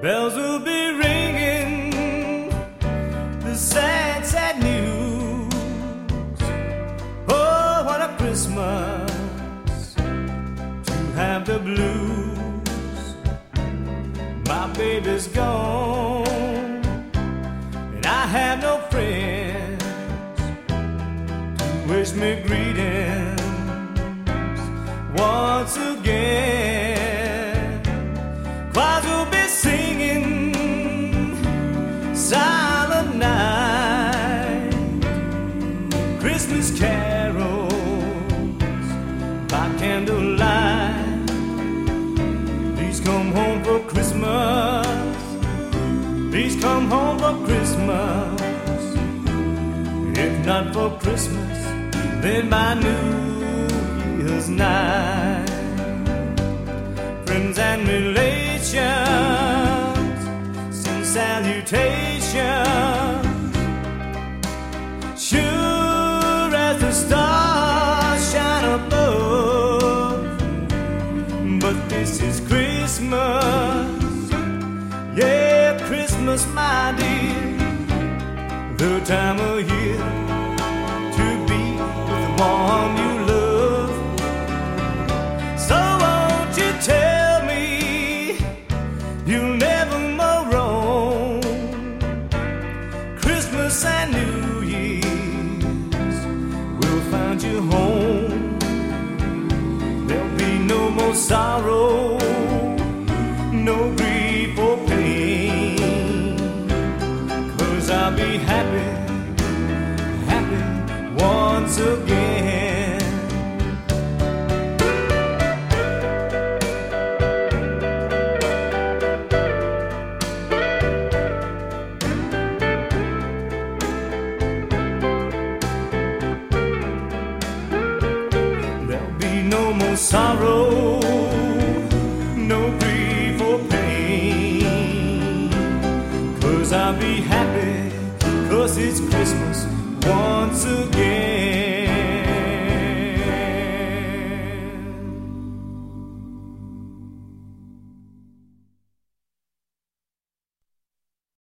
Bells will be ringing, the sad, sad news. Oh, what a Christmas to have the blues. My baby's gone, and I have no friends to wish me greetings once again. Choirs will be singing Silent Night, Christmas carols by candlelight. Please come home for Christmas. Please come home for Christmas. If not for Christmas, then by New Year's night. Friends and relations send salutations, sure as the stars shine above. But this is Christmas, yeah, Christmas, my dear, the time of year to be with the one you love. So won't you tell me you'll never more roam? Christmas and New Year's will find you home. There'll be no more sorrow, no grief or pain, 'cause I'll be happy, happy once again. There'll be no more sorrow, no grief or pain, 'cause I'll be happy, 'cause it's Christmas once again.